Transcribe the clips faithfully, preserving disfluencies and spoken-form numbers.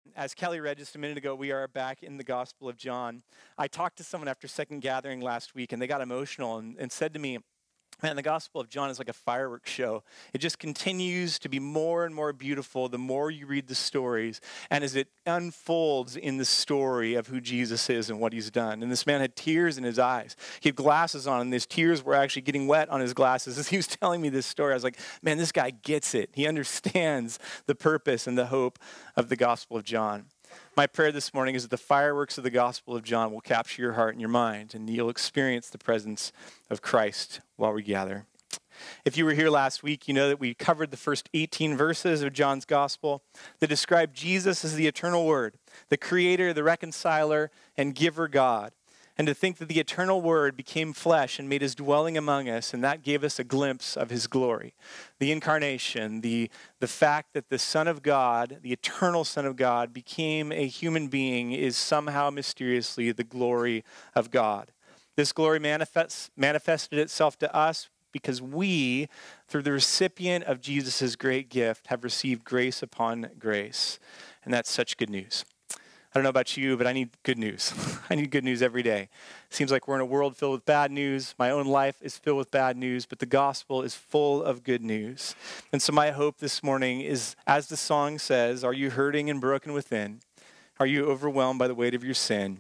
As Kelly read just a minute ago, we are back in the Gospel of John. I talked to someone after second gathering last week, and they got emotional and, and said to me, man, the Gospel of John is like a fireworks show. It just continues to be more and more beautiful the more you read the stories and as it unfolds in the story of who Jesus is and what he's done. And this man had tears in his eyes. He had glasses on, and his tears were actually getting wet on his glasses. As he was telling me this story, I was like, man, this guy gets it. He understands the purpose and the hope of the Gospel of John. My prayer this morning is that the fireworks of the Gospel of John will capture your heart and your mind, and you'll experience the presence of Christ while we gather. If you were here last week, you know that we covered the first eighteen verses of John's Gospel that describe Jesus as the eternal Word, the Creator, the Reconciler, and Giver God. And to think that the eternal Word became flesh and made his dwelling among us, and that gave us a glimpse of his glory. The incarnation, the, the fact that the Son of God, the eternal Son of God, became a human being is somehow mysteriously the glory of God. This glory manifests, manifested itself to us because we, through the recipient of Jesus' great gift, have received grace upon grace. And that's such good news. I don't know about you, but I need good news. I need good news every day. It seems like we're in a world filled with bad news. My own life is filled with bad news, but the gospel is full of good news. And so my hope this morning is, as the song says, are you hurting and broken within? Are you overwhelmed by the weight of your sin?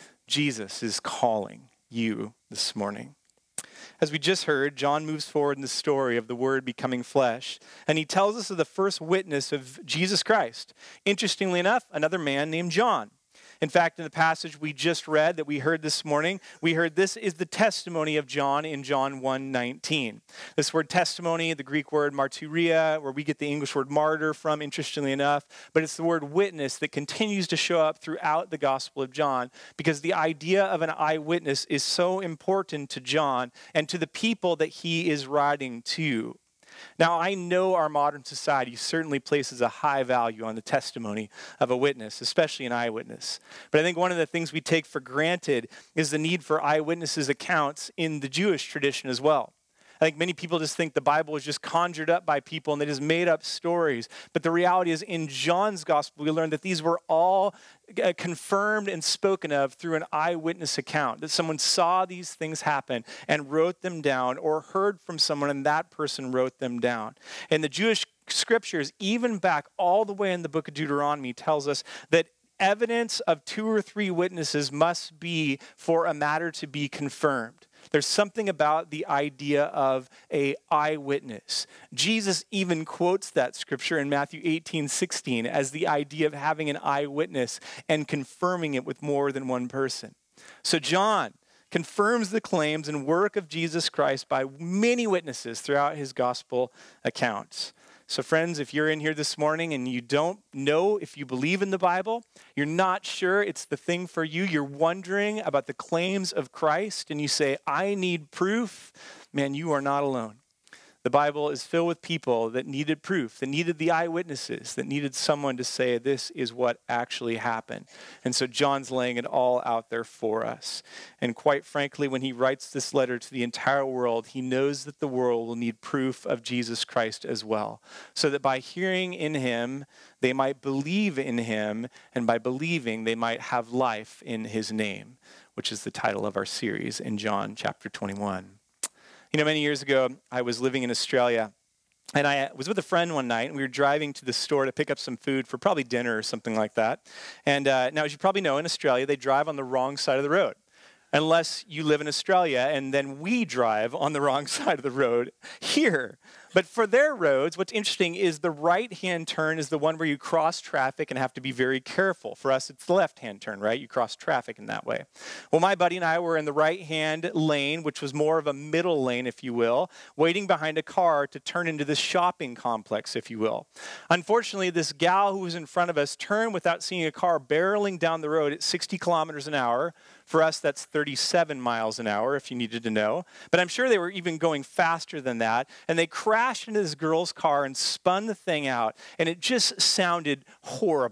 Jesus is calling you this morning. As we just heard, John moves forward in the story of the Word becoming flesh, and he tells us of the first witness of Jesus Christ. Interestingly enough, another man named John. In fact, in the passage we just read that we heard this morning, we heard this is the testimony of John in John one nineteen. This word testimony, the Greek word martyria, where we get the English word martyr from, interestingly enough, but it's the word witness that continues to show up throughout the Gospel of John because the idea of an eyewitness is so important to John and to the people that he is writing to. Now, I know our modern society certainly places a high value on the testimony of a witness, especially an eyewitness. But I think one of the things we take for granted is the need for eyewitnesses' accounts in the Jewish tradition as well. I think many people just think the Bible is just conjured up by people and they just made up stories. But the reality is in John's gospel, we learn that these were all uh, confirmed and spoken of through an eyewitness account, that someone saw these things happen and wrote them down or heard from someone and that person wrote them down. And the Jewish scriptures, even back all the way in the book of Deuteronomy, tells us that evidence of two or three witnesses must be for a matter to be confirmed. There's something about the idea of an eyewitness. Jesus even quotes that scripture in Matthew eighteen sixteen as the idea of having an eyewitness and confirming it with more than one person. So John confirms the claims and work of Jesus Christ by many witnesses throughout his gospel accounts. So friends, if you're in here this morning and you don't know if you believe in the Bible, you're not sure it's the thing for you, you're wondering about the claims of Christ, and you say, I need proof, man, you are not alone. The Bible is filled with people that needed proof, that needed the eyewitnesses, that needed someone to say this is what actually happened. And so John's laying it all out there for us. And quite frankly, when he writes this letter to the entire world, he knows that the world will need proof of Jesus Christ as well. So that by hearing in him, they might believe in him, and by believing, they might have life in his name, which is the title of our series in John chapter twenty-one. You know, many years ago, I was living in Australia, and I was with a friend one night, and we were driving to the store to pick up some food for probably dinner or something like that. And uh, now, as you probably know, in Australia, they drive on the wrong side of the road, unless you live in Australia, and then we drive on the wrong side of the road here. But for their roads, what's interesting is the right-hand turn is the one where you cross traffic and have to be very careful. For us, it's the left-hand turn, right? You cross traffic in that way. Well, my buddy and I were in the right-hand lane, which was more of a middle lane, if you will, waiting behind a car to turn into this shopping complex, if you will. Unfortunately, this gal who was in front of us turned without seeing a car barreling down the road at sixty kilometers an hour. For us, that's thirty-seven miles an hour, if you needed to know. But I'm sure they were even going faster than that. And they crashed into this girl's car and spun the thing out. And it just sounded horrible.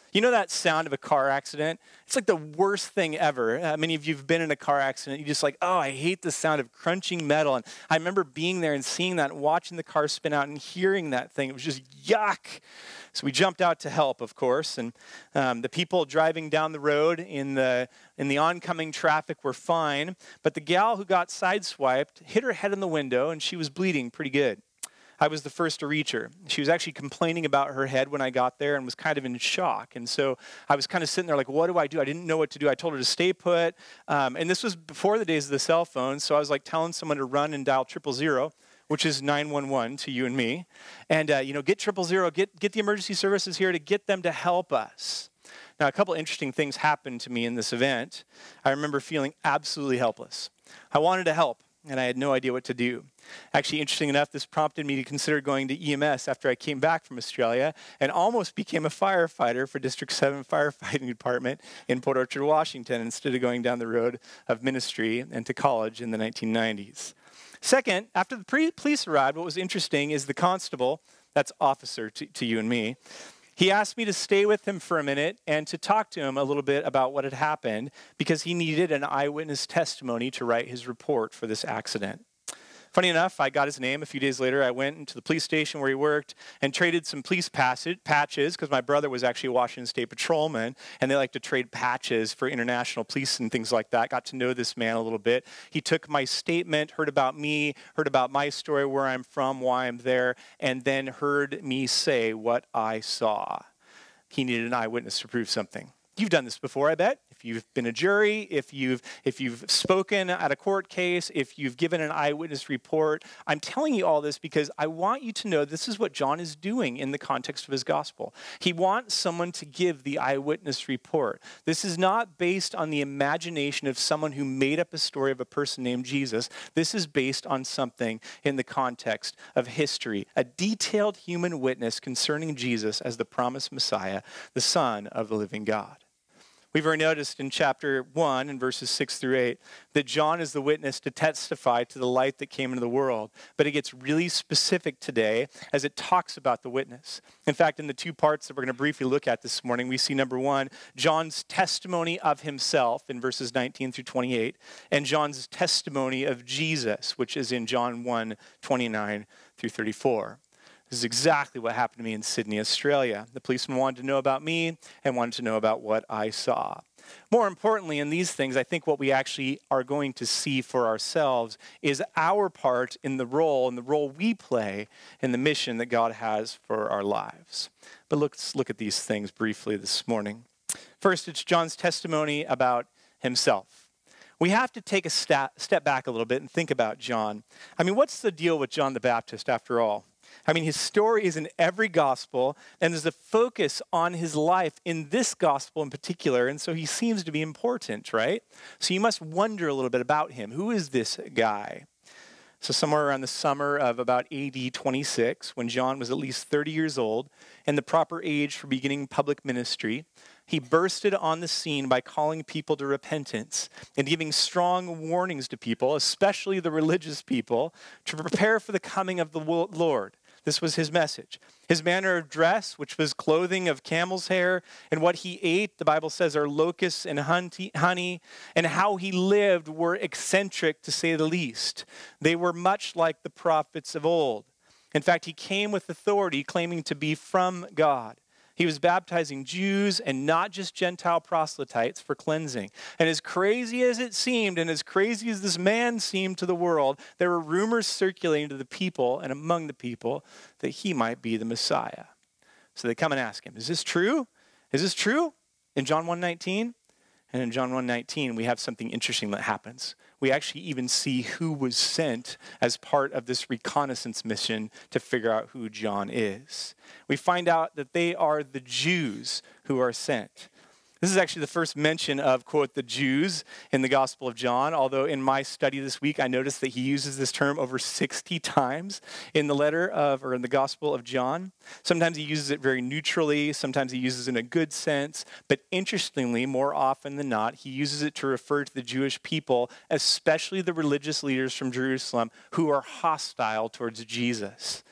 You know that sound of a car accident? It's like the worst thing ever. Uh, many of you have been in a car accident. You're just like, oh, I hate the sound of crunching metal. And I remember being there and seeing that and watching the car spin out and hearing that thing. It was just yuck. So we jumped out to help, of course. And um, the people driving down the road in the, in the oncoming traffic were fine. But the gal who got sideswiped hit her head in the window and she was bleeding pretty good. I was the first to reach her. She was actually complaining about her head when I got there and was kind of in shock. And so I was kind of sitting there like, what do I do? I didn't know what to do. I told her to stay put. Um, and this was before the days of the cell phone. So I was like telling someone to run and dial triple zero, which is nine one one to you and me. And, uh, you know, get triple zero, get, get the emergency services here to get them to help us. Now, a couple interesting things happened to me in this event. I remember feeling absolutely helpless. I wanted to help, and I had no idea what to do. Actually, interesting enough, this prompted me to consider going to E M S after I came back from Australia and almost became a firefighter for District seven Firefighting Department in Port Orchard, Washington, instead of going down the road of ministry and to college in the nineteen nineties. Second, after the pre- police arrived, what was interesting is the constable, that's officer to, to you and me, he asked me to stay with him for a minute and to talk to him a little bit about what had happened because he needed an eyewitness testimony to write his report for this accident. Funny enough, I got his name. A few days later, I went into the police station where he worked and traded some police passage, patches because my brother was actually a Washington State patrolman, and they like to trade patches for international police and things like that. Got to know this man a little bit. He took my statement, heard about me, heard about my story, where I'm from, why I'm there, and then heard me say what I saw. He needed an eyewitness to prove something. You've done this before, I bet. If you've been a jury, if you've, if you've spoken at a court case, if you've given an eyewitness report. I'm telling you all this because I want you to know this is what John is doing in the context of his gospel. He wants someone to give the eyewitness report. This is not based on the imagination of someone who made up a story of a person named Jesus. This is based on something in the context of history, a detailed human witness concerning Jesus as the promised Messiah, the Son of the living God. We've already noticed in chapter one and verses six through eight that John is the witness to testify to the light that came into the world. But it gets really specific today as it talks about the witness. In fact, in the two parts that we're going to briefly look at this morning, we see number one, John's testimony of himself in verses nineteen through twenty-eight, and John's testimony of Jesus, which is in John one, twenty-nine through thirty-four. This is exactly what happened to me in Sydney, Australia. The policeman wanted to know about me and wanted to know about what I saw. More importantly, in these things, I think what we actually are going to see for ourselves is our part in the role and the role we play in the mission that God has for our lives. But let's look at these things briefly this morning. First, it's John's testimony about himself. We have to take a sta- step back a little bit and think about John. I mean, what's the deal with John the Baptist after all? I mean, his story is in every gospel, and there's a focus on his life in this gospel in particular, and so he seems to be important, right? So you must wonder a little bit about him. Who is this guy? So somewhere around the summer of about A D twenty-six, when John was at least thirty years old and the proper age for beginning public ministry, he bursted on the scene by calling people to repentance and giving strong warnings to people, especially the religious people, to prepare for the coming of the Lord. This was his message. His manner of dress, which was clothing of camel's hair, and what he ate, the Bible says, are locusts and honey, and how he lived were eccentric, to say the least. They were much like the prophets of old. In fact, he came with authority, claiming to be from God. He was baptizing Jews and not just Gentile proselytes for cleansing. And as crazy as it seemed, and as crazy as this man seemed to the world, there were rumors circulating to the people and among the people that he might be the Messiah. So they come and ask him, is this true? Is this true? In John one nineteen? And in John one nineteen, we have something interesting that happens. We actually even see who was sent as part of this reconnaissance mission to figure out who John is. We find out that they are the Jews who are sent. This is actually the first mention of, quote, the Jews in the Gospel of John, although in my study this week, I noticed that he uses this term over sixty times in the letter of, or in the Gospel of John. Sometimes he uses it very neutrally, sometimes he uses it in a good sense, but interestingly, more often than not, he uses it to refer to the Jewish people, especially the religious leaders from Jerusalem, who are hostile towards Jesus.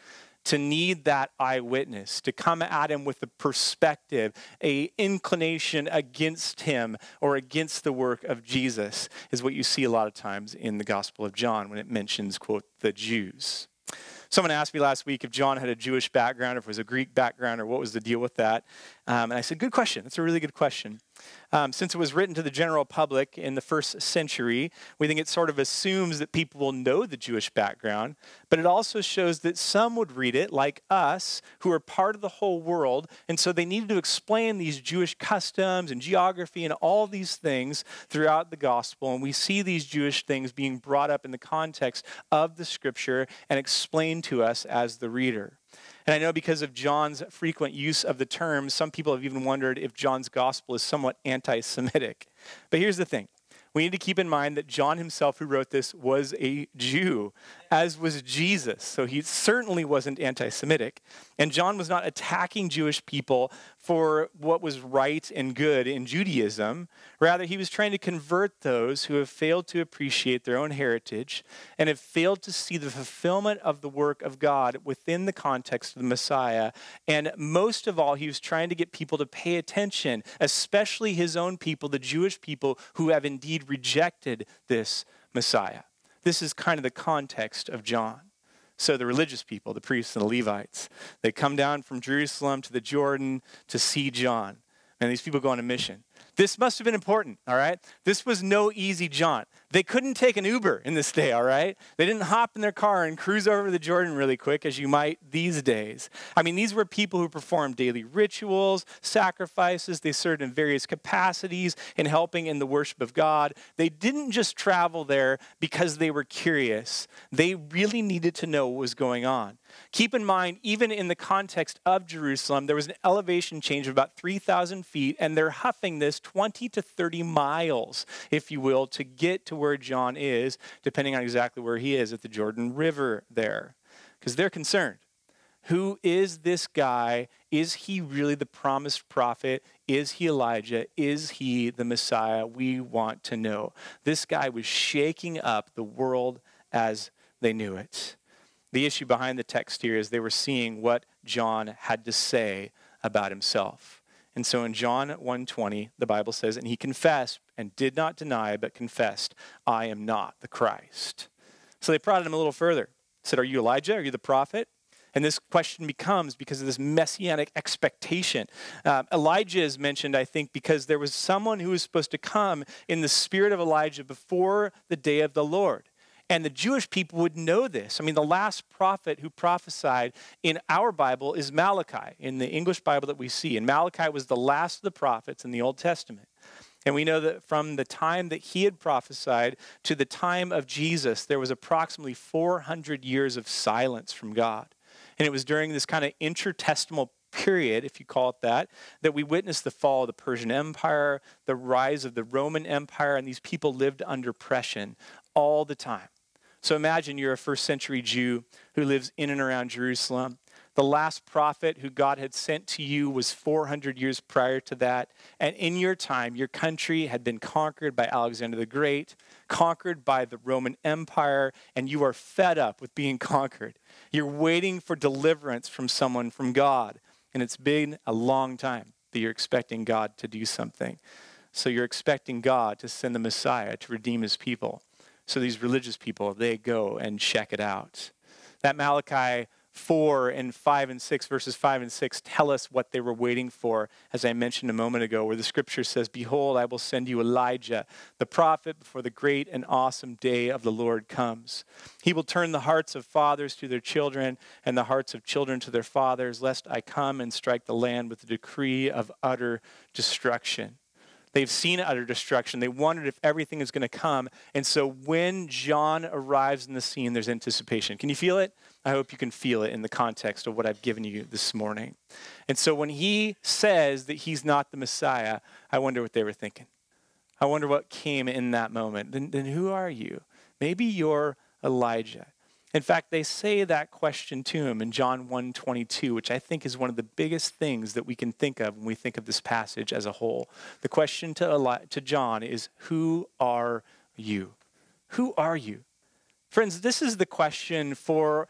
to need that eyewitness, to come at him with a perspective, a inclination against him or against the work of Jesus, is what you see a lot of times in the Gospel of John when it mentions, quote, the Jews. Someone asked me last week if John had a Jewish background, or if it was a Greek background, or what was the deal with that. Um, and I said, good question. That's a really good question. Um, since it was written to the general public in the first century, we think it sort of assumes that people will know the Jewish background, but it also shows that some would read it, like us, who are part of the whole world, and so they needed to explain these Jewish customs and geography and all these things throughout the gospel, and we see these Jewish things being brought up in the context of the scripture and explained to us as the reader. And I know because of John's frequent use of the term, some people have even wondered if John's gospel is somewhat anti-Semitic. But here's the thing. We need to keep in mind that John himself, who wrote this, was a Jew, as was Jesus. So he certainly wasn't anti-Semitic. And John was not attacking Jewish people for what was right and good in Judaism. Rather, he was trying to convert those who have failed to appreciate their own heritage and have failed to see the fulfillment of the work of God within the context of the Messiah. And most of all, he was trying to get people to pay attention, especially his own people, the Jewish people who have indeed rejected this Messiah. This is kind of the context of John. So the religious people, the priests and the Levites, they come down from Jerusalem to the Jordan to see John. And these people go on a mission. This must have been important, all right? This was no easy jaunt. They couldn't take an Uber in this day, all right? They didn't hop in their car and cruise over the Jordan really quick as you might these days. I mean, these were people who performed daily rituals, sacrifices. They served in various capacities in helping in the worship of God. They didn't just travel there because they were curious. They really needed to know what was going on. Keep in mind, even in the context of Jerusalem, there was an elevation change of about three thousand feet, and they're huffing this twenty to thirty miles, if you will, to get to where John is, depending on exactly where he is at the Jordan River there. Because they're concerned. Who is this guy? Is he really the promised prophet? Is he Elijah? Is he the Messiah? We want to know. This guy was shaking up the world as they knew it. The issue behind the text here is they were seeing what John had to say about himself. And so in John one twenty, the Bible says, and he confessed and did not deny, but confessed, I am not the Christ. So they prodded him a little further. Said, are you Elijah? Are you the prophet? And this question becomes because of this messianic expectation. Uh, Elijah is mentioned, I think, because there was someone who was supposed to come in the spirit of Elijah before the day of the Lord. And the Jewish people would know this. I mean, the last prophet who prophesied in our Bible is Malachi, in the English Bible that we see. And Malachi was the last of the prophets in the Old Testament. And we know that from the time that he had prophesied to the time of Jesus, there was approximately four hundred years of silence from God. And it was during this kind of intertestamental period, if you call it that, that we witnessed the fall of the Persian Empire, the rise of the Roman Empire, and these people lived under oppression all the time. So imagine you're a first century Jew who lives in and around Jerusalem. The last prophet who God had sent to you was four hundred years prior to that. And in your time, your country had been conquered by Alexander the Great, conquered by the Roman Empire, and you are fed up with being conquered. You're waiting for deliverance from someone, from God. And it's been a long time that you're expecting God to do something. So you're expecting God to send the Messiah to redeem his people. So these religious people, they go and check it out. That Malachi four and five and six, verses five and six, tell us what they were waiting for, as I mentioned a moment ago, where the scripture says, behold, I will send you Elijah, the prophet, before the great and awesome day of the Lord comes. He will turn the hearts of fathers to their children and the hearts of children to their fathers, lest I come and strike the land with a decree of utter destruction. They've seen utter destruction. They wondered if everything is going to come. And so when John arrives in the scene, there's anticipation. Can you feel it? I hope you can feel it in the context of what I've given you this morning. And so when he says that he's not the Messiah, I wonder what they were thinking. I wonder what came in that moment. Then, then who are you? Maybe you're Elijah. In fact, they say that question to him in John one twenty-two, which I think is one of the biggest things that we can think of when we think of this passage as a whole. The question to, Eli- to John is, who are you? Who are you? Friends, this is the question for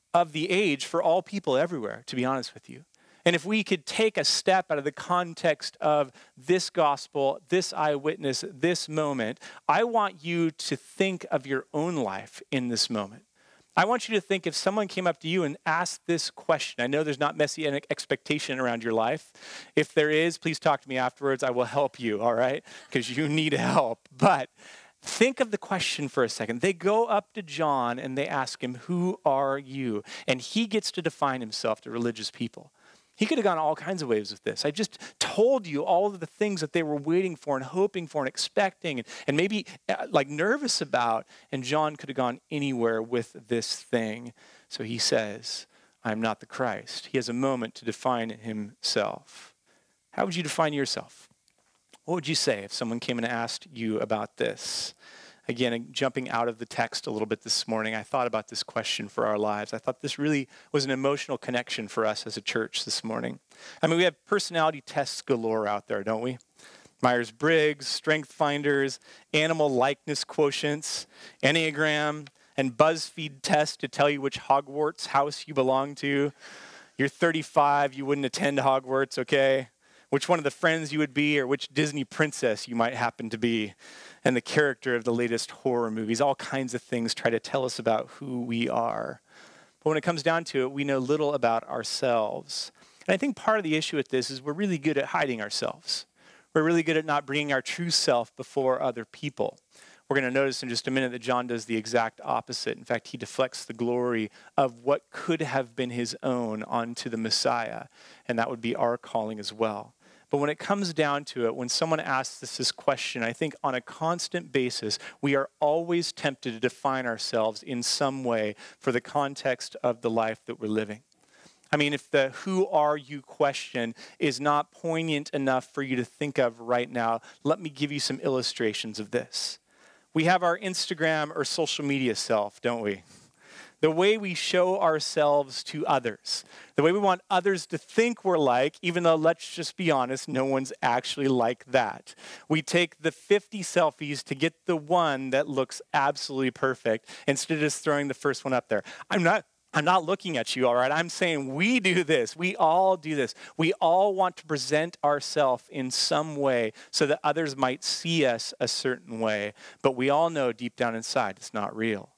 of the age for all people everywhere, to be honest with you. And if we could take a step out of the context of this gospel, this eyewitness, this moment, I want you to think of your own life in this moment. I want you to think if someone came up to you and asked this question. I know there's not messianic expectation around your life. If there is, please talk to me afterwards. I will help you, all right? Because you need help. But think of the question for a second. They go up to John and they ask him, "Who are you?" And he gets to define himself to religious people. He could have gone all kinds of ways with this. I just told you all of the things that they were waiting for and hoping for and expecting and, and maybe uh, like nervous about. And John could have gone anywhere with this thing. So he says, "I'm not the Christ." He has a moment to define himself. How would you define yourself? What would you say if someone came and asked you about this? Again, jumping out of the text a little bit this morning, I thought about this question for our lives. I thought this really was an emotional connection for us as a church this morning. I mean, we have personality tests galore out there, don't we? Myers-Briggs, Strength Finders, animal likeness quotients, Enneagram, and BuzzFeed tests to tell you which Hogwarts house you belong to. You're thirty-five, you wouldn't attend Hogwarts, okay? Which one of the friends you would be or which Disney princess you might happen to be. And the character of the latest horror movies, all kinds of things try to tell us about who we are. But when it comes down to it, we know little about ourselves. And I think part of the issue with this is we're really good at hiding ourselves. We're really good at not bringing our true self before other people. We're going to notice in just a minute that John does the exact opposite. In fact, he deflects the glory of what could have been his own onto the Messiah. And that would be our calling as well. But when it comes down to it, when someone asks us this question, I think on a constant basis, we are always tempted to define ourselves in some way for the context of the life that we're living. I mean, if the "who are you" question is not poignant enough for you to think of right now, let me give you some illustrations of this. We have our Instagram or social media self, don't we? The way we show ourselves to others, the way we want others to think we're like, even though, let's just be honest, no one's actually like that. We take the fifty selfies to get the one that looks absolutely perfect instead of just throwing the first one up there. I'm not I'm not looking at you, all right? I'm saying we do this. We all do this. We all want to present ourselves in some way so that others might see us a certain way. But we all know deep down inside it's not real.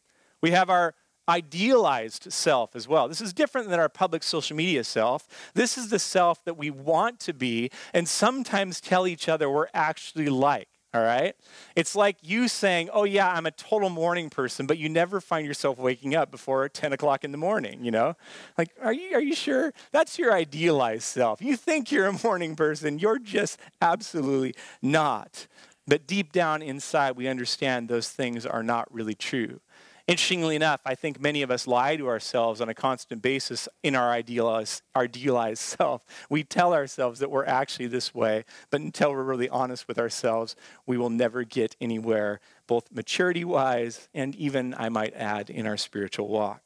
We have our idealized self as well. This is different than our public social media self. This is the self that we want to be and sometimes tell each other we're actually like, all right? It's like you saying, "Oh yeah, I'm a total morning person," but you never find yourself waking up before ten o'clock in the morning, you know? Like, are you, are you sure? That's your idealized self. You think you're a morning person. You're just absolutely not. But deep down inside, we understand those things are not really true. Interestingly enough, I think many of us lie to ourselves on a constant basis in our idealized, our idealized self. We tell ourselves that we're actually this way, but until we're really honest with ourselves, we will never get anywhere, both maturity-wise and even, I might add, in our spiritual walk.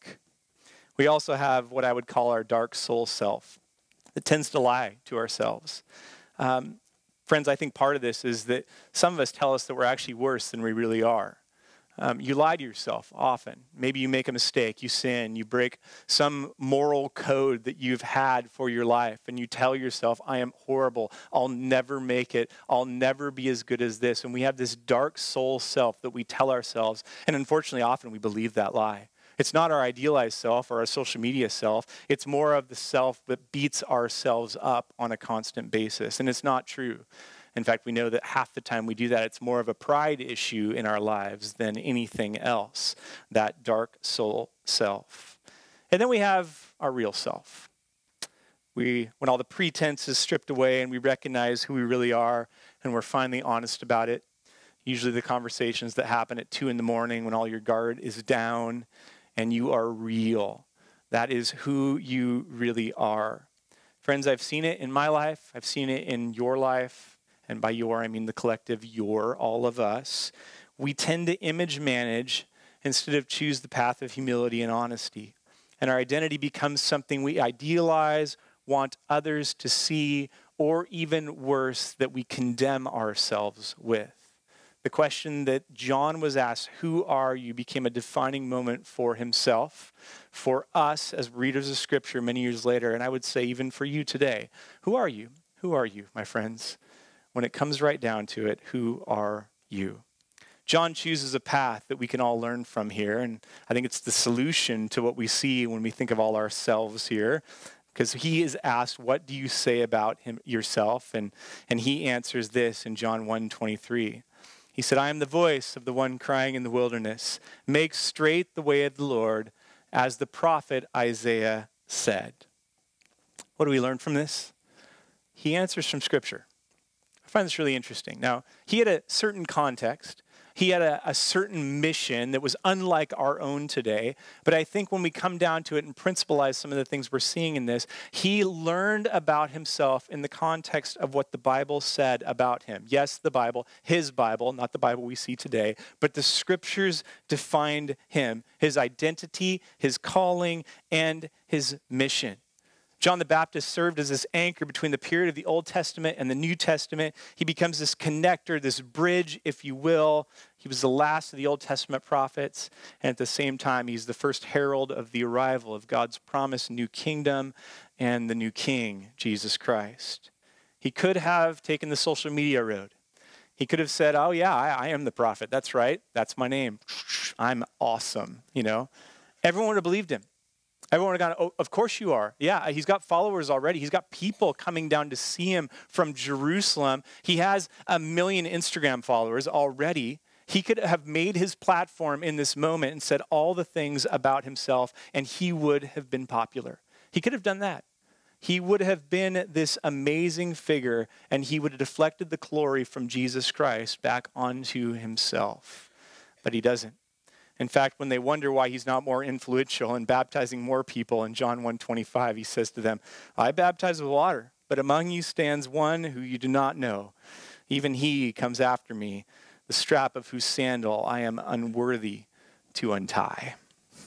We also have what I would call our dark soul self that tends to lie to ourselves. Um, friends, I think part of this is that some of us tell us that we're actually worse than we really are. Um, you lie to yourself often. Maybe you make a mistake, you sin, you break some moral code that you've had for your life, and you tell yourself, "I am horrible, I'll never make it, I'll never be as good as this." And we have this dark soul self that we tell ourselves, and unfortunately often we believe that lie. It's not our idealized self or our social media self. It's more of the self that beats ourselves up on a constant basis, and it's not true. In fact, we know that half the time we do that, it's more of a pride issue in our lives than anything else, that dark soul self. And then we have our real self. We, when all the pretense is stripped away and we recognize who we really are and we're finally honest about it, usually the conversations that happen at two in the morning when all your guard is down and you are real. That is who you really are. Friends, I've seen it in my life. I've seen it in your life. And by your, I mean the collective your, all of us. We tend to image manage instead of choose the path of humility and honesty. And our identity becomes something we idealize, want others to see, or even worse, that we condemn ourselves with. The question that John was asked, who are you, became a defining moment for himself, for us as readers of Scripture many years later, and I would say even for you today. Who are you? Who are you, my friends? When it comes right down to it, who are you? John chooses a path that we can all learn from here, and I think it's the solution to what we see when we think of all ourselves here, because he is asked, what do you say about him yourself? And, and he answers this in John one twenty-three. He said, I am the voice of the one crying in the wilderness, make straight the way of the Lord, as the prophet Isaiah said. What do we learn from this? He answers from Scripture. I find this really interesting. Now, he had a certain context. He had a, a certain mission that was unlike our own today. But I think when we come down to it and principalize some of the things we're seeing in this, he learned about himself in the context of what the Bible said about him. Yes, the Bible, his Bible, not the Bible we see today, but the Scriptures defined him, his identity, his calling, and his mission. John the Baptist served as this anchor between the period of the Old Testament and the New Testament. He becomes this connector, this bridge, if you will. He was the last of the Old Testament prophets, and at the same time, he's the first herald of the arrival of God's promised new kingdom and the new king, Jesus Christ. He could have taken the social media road. He could have said, oh yeah, I, I am the prophet. That's right. That's my name. I'm awesome, you know. Everyone would have believed him. Everyone would have gone, oh, of course you are. Yeah, he's got followers already. He's got people coming down to see him from Jerusalem. He has a million Instagram followers already. He could have made his platform in this moment and said all the things about himself, and he would have been popular. He could have done that. He would have been this amazing figure, and he would have deflected the glory from Jesus Christ back onto himself. But he doesn't. In fact, when they wonder why he's not more influential and baptizing more people, in John one twenty-five, he says to them, I baptize with water, but among you stands one who you do not know. Even he comes after me, the strap of whose sandal I am unworthy to untie.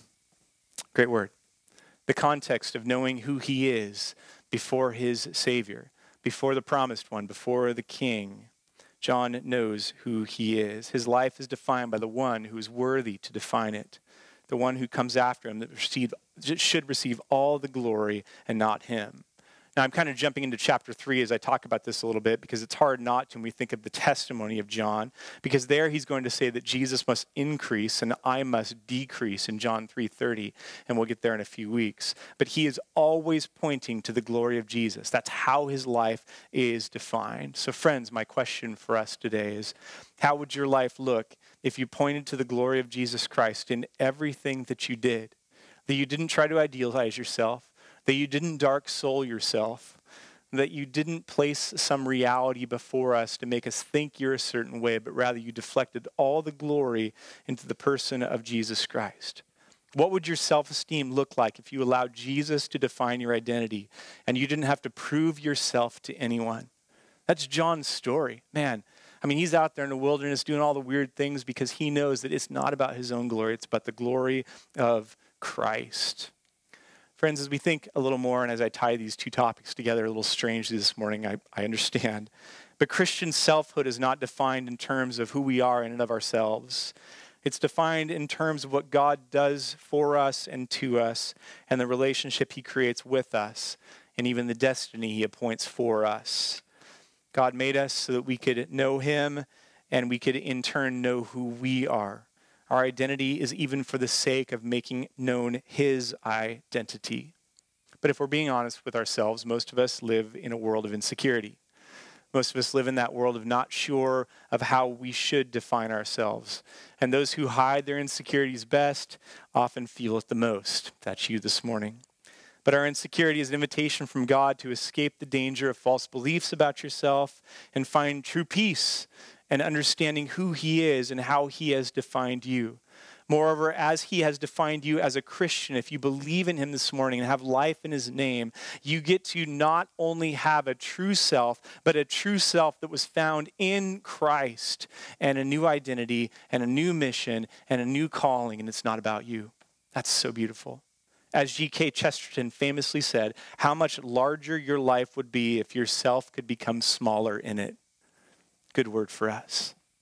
Great word. The context of knowing who he is before his Savior, before the promised one, before the King. John knows who he is. His life is defined by the one who is worthy to define it, the one who comes after him that receive, should receive all the glory and not him. Now, I'm kind of jumping into chapter three as I talk about this a little bit because it's hard not to when we think of the testimony of John, because there he's going to say that Jesus must increase and I must decrease in John three thirty, and we'll get there in a few weeks. But he is always pointing to the glory of Jesus. That's how his life is defined. So friends, my question for us today is, how would your life look if you pointed to the glory of Jesus Christ in everything that you did? That you didn't try to idealize yourself, that you didn't dark soul yourself, that you didn't place some reality before us to make us think you're a certain way, but rather you deflected all the glory into the person of Jesus Christ. What would your self-esteem look like if you allowed Jesus to define your identity and you didn't have to prove yourself to anyone? That's John's story. Man, I mean, he's out there in the wilderness doing all the weird things because he knows that it's not about his own glory, it's about the glory of Christ. Friends, as we think a little more and as I tie these two topics together a little strangely this morning, I, I understand. But Christian selfhood is not defined in terms of who we are in and of ourselves. It's defined in terms of what God does for us and to us and the relationship he creates with us and even the destiny he appoints for us. God made us so that we could know him and we could in turn know who we are. Our identity is even for the sake of making known his identity. But if we're being honest with ourselves, most of us live in a world of insecurity. Most of us live in that world of not sure of how we should define ourselves. And those who hide their insecurities best often feel it the most. That's you this morning. But our insecurity is an invitation from God to escape the danger of false beliefs about yourself and find true peace and understanding who he is and how he has defined you. Moreover, as he has defined you as a Christian, if you believe in him this morning and have life in his name, you get to not only have a true self, but a true self that was found in Christ, and a new identity and a new mission and a new calling, and it's not about you. That's so beautiful. As G K Chesterton famously said, how much larger your life would be if your self could become smaller in it. Good word for us.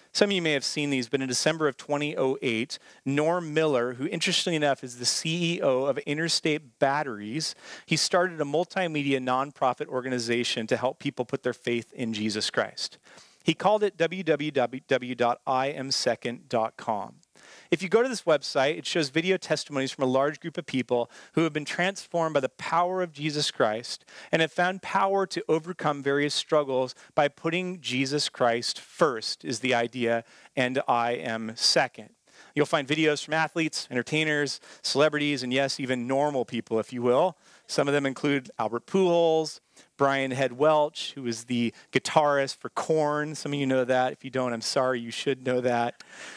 Some of you may have seen these, but in December of two thousand eight, Norm Miller, who interestingly enough is the C E O of Interstate Batteries, he started a multimedia nonprofit organization to help people put their faith in Jesus Christ. He called it w w w dot i am second dot com. If you go to this website, it shows video testimonies from a large group of people who have been transformed by the power of Jesus Christ and have found power to overcome various struggles by putting Jesus Christ first, is the idea, and I am second. You'll find videos from athletes, entertainers, celebrities, and yes, even normal people, if you will. Some of them include Albert Pujols, Brian Head Welch, who is the guitarist for Korn. Some of you know that. If you don't, I'm sorry, you should know that.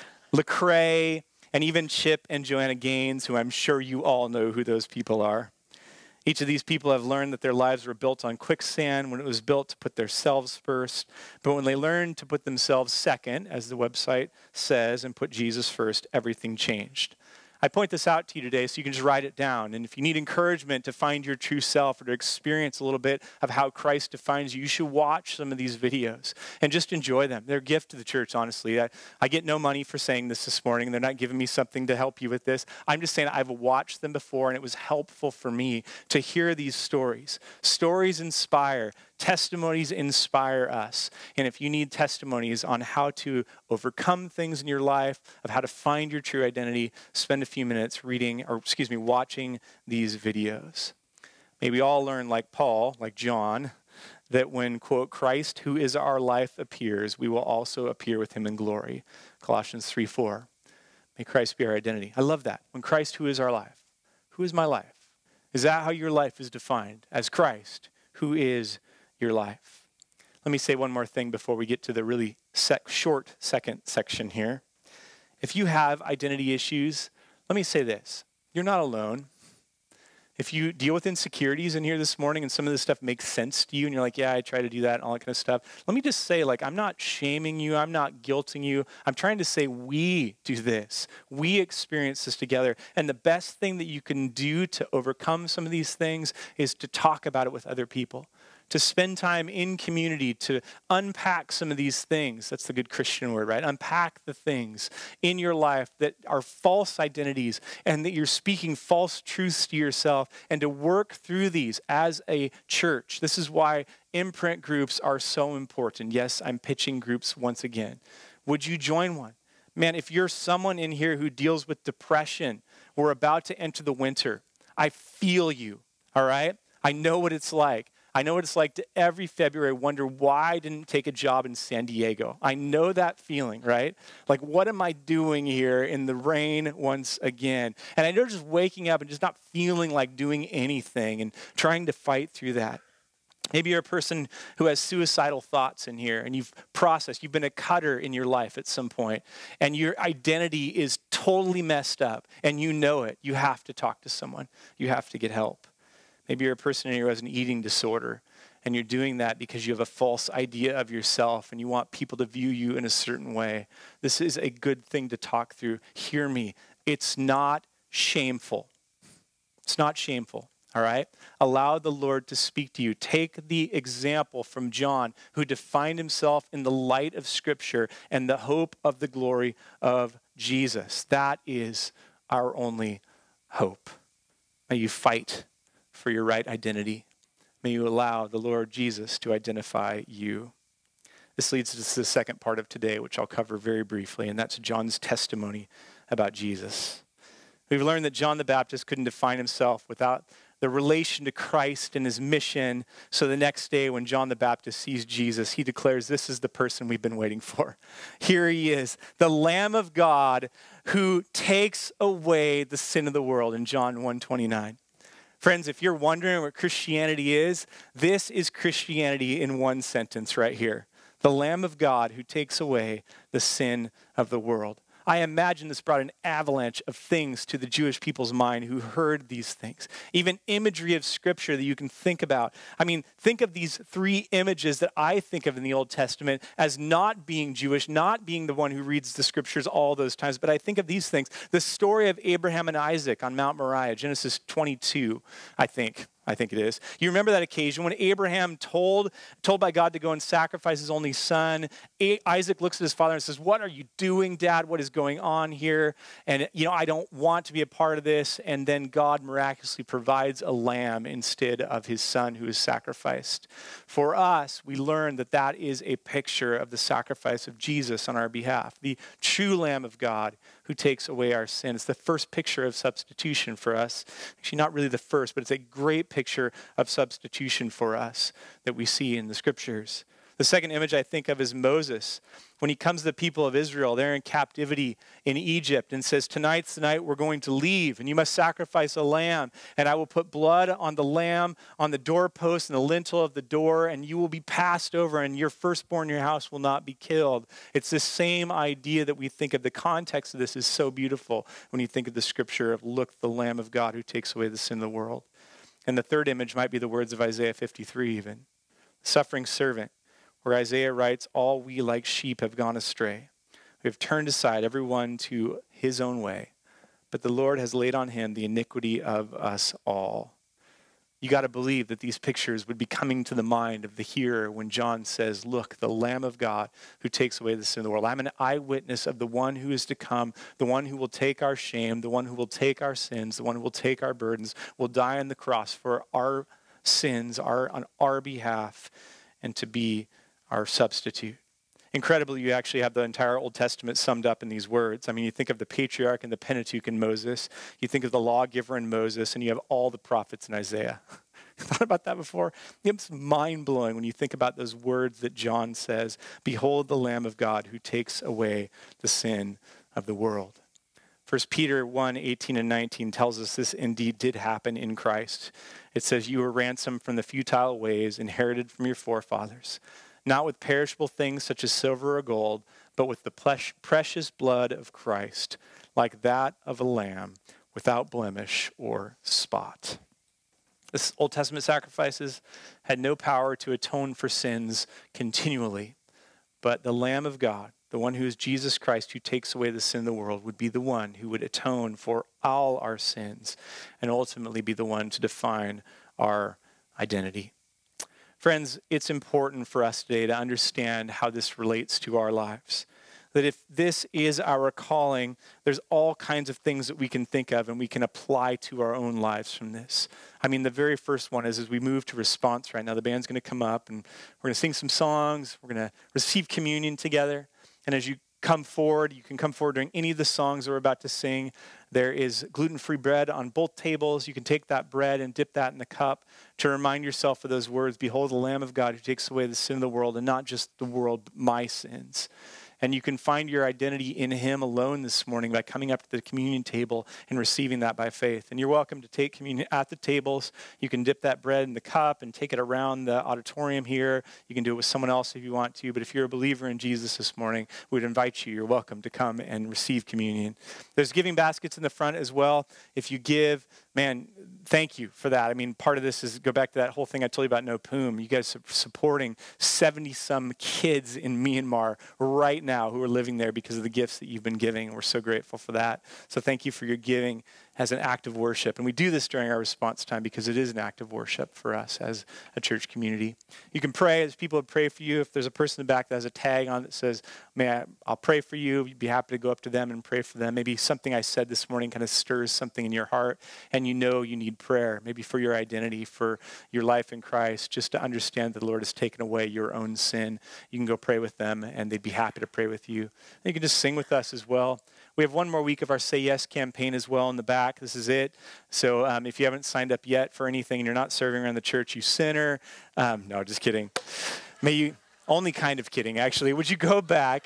Lecrae, and even Chip and Joanna Gaines, who I'm sure you all know who those people are. Each of these people have learned that their lives were built on quicksand when it was built to put themselves first. But when they learned to put themselves second, as the website says, and put Jesus first, everything changed. I point this out to you today so you can just write it down. And if you need encouragement to find your true self or to experience a little bit of how Christ defines you, you should watch some of these videos and just enjoy them. They're a gift to the church, honestly. I, I get no money for saying this this morning. They're not giving me something to help you with this. I'm just saying I've watched them before, and it was helpful for me to hear these stories. Stories inspire. Testimonies inspire us. And if you need testimonies on how to overcome things in your life, of how to find your true identity, spend a few minutes reading, or excuse me, watching these videos. May we all learn, like Paul, like John, that when, quote, Christ, who is our life, appears, we will also appear with him in glory. Colossians three four. May Christ be our identity. I love that. When Christ, who is our life. Who is my life? Is that how your life is defined? As Christ, who is your life. Let me say one more thing before we get to the really sec- short second section here. If you have identity issues, let me say this. You're not alone. If you deal with insecurities in here this morning and some of this stuff makes sense to you and you're like, yeah, I try to do that and all that kind of stuff, let me just say, like, I'm not shaming you. I'm not guilting you. I'm trying to say we do this. We experience this together. And the best thing that you can do to overcome some of these things is to talk about it with other people, to spend time in community, to unpack some of these things. That's the good Christian word, right? Unpack the things in your life that are false identities and that you're speaking false truths to yourself, and to work through these as a church. This is why imprint groups are so important. Yes, I'm pitching groups once again. Would you join one? Man, if you're someone in here who deals with depression, we're about to enter the winter. I feel you, all right? I know what it's like. I know what it's like to every February wonder why I didn't take a job in San Diego. I know that feeling, right? Like, what am I doing here in the rain once again? And I know just waking up and just not feeling like doing anything and trying to fight through that. Maybe you're a person who has suicidal thoughts in here, and you've processed, you've been a cutter in your life at some point, and your identity is totally messed up, and you know it. You have to talk to someone. You have to get help. Maybe you're a person in here who has an eating disorder, and you're doing that because you have a false idea of yourself and you want people to view you in a certain way. This is a good thing to talk through. Hear me. It's not shameful. It's not shameful, all right? Allow the Lord to speak to you. Take the example from John, who defined himself in the light of Scripture and the hope of the glory of Jesus. That is our only hope. May you fight for your right identity. May you allow the Lord Jesus to identify you. This leads us to the second part of today, which I'll cover very briefly, and that's John's testimony about Jesus. We've learned that John the Baptist couldn't define himself without the relation to Christ and his mission. So the next day when John the Baptist sees Jesus, he declares, this is the person we've been waiting for. Here he is, the Lamb of God who takes away the sin of the world in John one twenty-nine. Friends, if you're wondering what Christianity is, this is Christianity in one sentence right here. The Lamb of God who takes away the sin of the world. I imagine this brought an avalanche of things to the Jewish people's mind who heard these things. Even imagery of Scripture that you can think about. I mean, think of these three images that I think of in the Old Testament as not being Jewish, not being the one who reads the Scriptures all those times, but I think of these things. The story of Abraham and Isaac on Mount Moriah, Genesis twenty-two, I think. I think it is. You remember that occasion when Abraham told, told by God to go and sacrifice his only son. A- Isaac looks at his father and says, "What are you doing, Dad? What is going on here? And, you know, I don't want to be a part of this." And then God miraculously provides a lamb instead of his son who is sacrificed. For us, we learn that that is a picture of the sacrifice of Jesus on our behalf, the true Lamb of God who takes away our sin. It's the first picture of substitution for us. Actually, not really the first, but it's a great picture of substitution for us that we see in the scriptures. The second image I think of is Moses. When he comes to the people of Israel, they're in captivity in Egypt, and says, "Tonight's the night we're going to leave, and you must sacrifice a lamb, and I will put blood on the lamb, on the doorpost and the lintel of the door, and you will be passed over, and your firstborn in your house will not be killed." It's the same idea that we think of. The context of this is so beautiful when you think of the scripture of, "Look, the Lamb of God who takes away the sin of the world." And the third image might be the words of Isaiah fifty-three even. Suffering servant, where Isaiah writes, "All we like sheep have gone astray. We have turned aside every one to his own way, but the Lord has laid on him the iniquity of us all." You got to believe that these pictures would be coming to the mind of the hearer when John says, "Look, the Lamb of God who takes away the sin of the world." I'm an eyewitness of the one who is to come, the one who will take our shame, the one who will take our sins, the one who will take our burdens, will die on the cross for our sins, our, on our behalf, and to be our substitute. Incredibly, you actually have the entire Old Testament summed up in these words. I mean, you think of the patriarch and the Pentateuch in Moses. You think of the lawgiver in Moses, and you have all the prophets in Isaiah. Thought about that before? It's mind-blowing when you think about those words that John says, "Behold the Lamb of God who takes away the sin of the world." First Peter one, eighteen and nineteen tells us this indeed did happen in Christ. It says, "You were ransomed from the futile ways inherited from your forefathers, not with perishable things such as silver or gold, but with the precious blood of Christ, like that of a lamb, without blemish or spot." This Old Testament sacrifices had no power to atone for sins continually, but the Lamb of God, the one who is Jesus Christ, who takes away the sin of the world, would be the one who would atone for all our sins and ultimately be the one to define our identity. Friends, it's important for us today to understand how this relates to our lives. That if this is our calling, there's all kinds of things that we can think of and we can apply to our own lives from this. I mean, the very first one is as we move to response right now, the band's going to come up and we're going to sing some songs. We're going to receive communion together. And as you come forward, you can come forward during any of the songs that we're about to sing. There is gluten-free bread on both tables. You can take that bread and dip that in the cup to remind yourself of those words, "Behold the Lamb of God who takes away the sin of the world," and not just the world, but my sins. And you can find your identity in him alone this morning by coming up to the communion table and receiving that by faith. And you're welcome to take communion at the tables. You can dip that bread in the cup and take it around the auditorium here. You can do it with someone else if you want to. But if you're a believer in Jesus this morning, we would invite you. You're welcome to come and receive communion. There's giving baskets in the front as well. If you give, man, thank you for that. I mean, part of this is go back to that whole thing I told you about No Poom. You guys are supporting seventy-some kids in Myanmar right now who are living there because of the gifts that you've been giving. And we're so grateful for that. So thank you for your giving as an act of worship. And we do this during our response time because it is an act of worship for us as a church community. You can pray as people would pray for you. If there's a person in the back that has a tag on that says, "May I, I'll pray for you," you'd be happy to go up to them and pray for them. Maybe something I said this morning kind of stirs something in your heart and you know you need prayer, maybe for your identity, for your life in Christ, just to understand that the Lord has taken away your own sin. You can go pray with them and they'd be happy to pray with you. And you can just sing with us as well. We have one more week of our Say Yes campaign as well in the back. This is it. So um, if you haven't signed up yet for anything and you're not serving around the church, you sinner. Um, no, just kidding. May you, only kind of kidding, actually. Would you go back?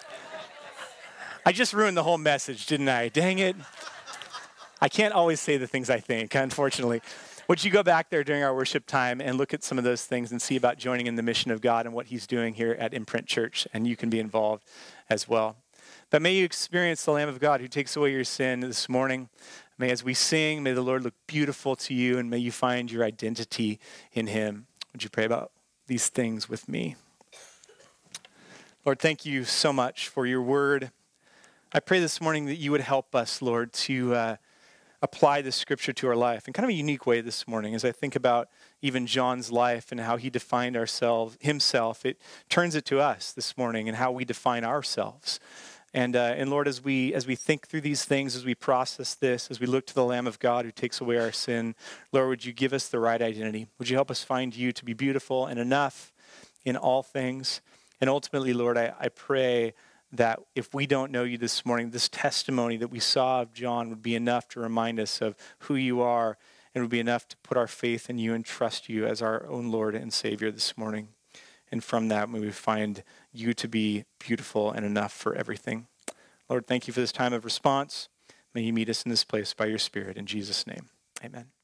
I just ruined the whole message, didn't I? Dang it. I can't always say the things I think, unfortunately. Would you go back there during our worship time and look at some of those things and see about joining in the mission of God and what he's doing here at Imprint Church, and you can be involved as well. But may you experience the Lamb of God who takes away your sin this morning. May as we sing, may the Lord look beautiful to you, and may you find your identity in him. Would you pray about these things with me? Lord, thank you so much for your word. I pray this morning that you would help us, Lord, to uh, apply this scripture to our life in kind of a unique way this morning. As I think about even John's life and how he defined ourselves, himself, it turns it to us this morning and how we define ourselves. And uh, and Lord, as we as we think through these things, as we process this, as we look to the Lamb of God who takes away our sin, Lord, would you give us the right identity? Would you help us find you to be beautiful and enough in all things? And ultimately, Lord, I, I pray that if we don't know you this morning, this testimony that we saw of John would be enough to remind us of who you are, and would be enough to put our faith in you and trust you as our own Lord and Savior this morning. And from that, may we find you to be beautiful and enough for everything. Lord, thank you for this time of response. May you meet us in this place by your Spirit. In Jesus' name, amen.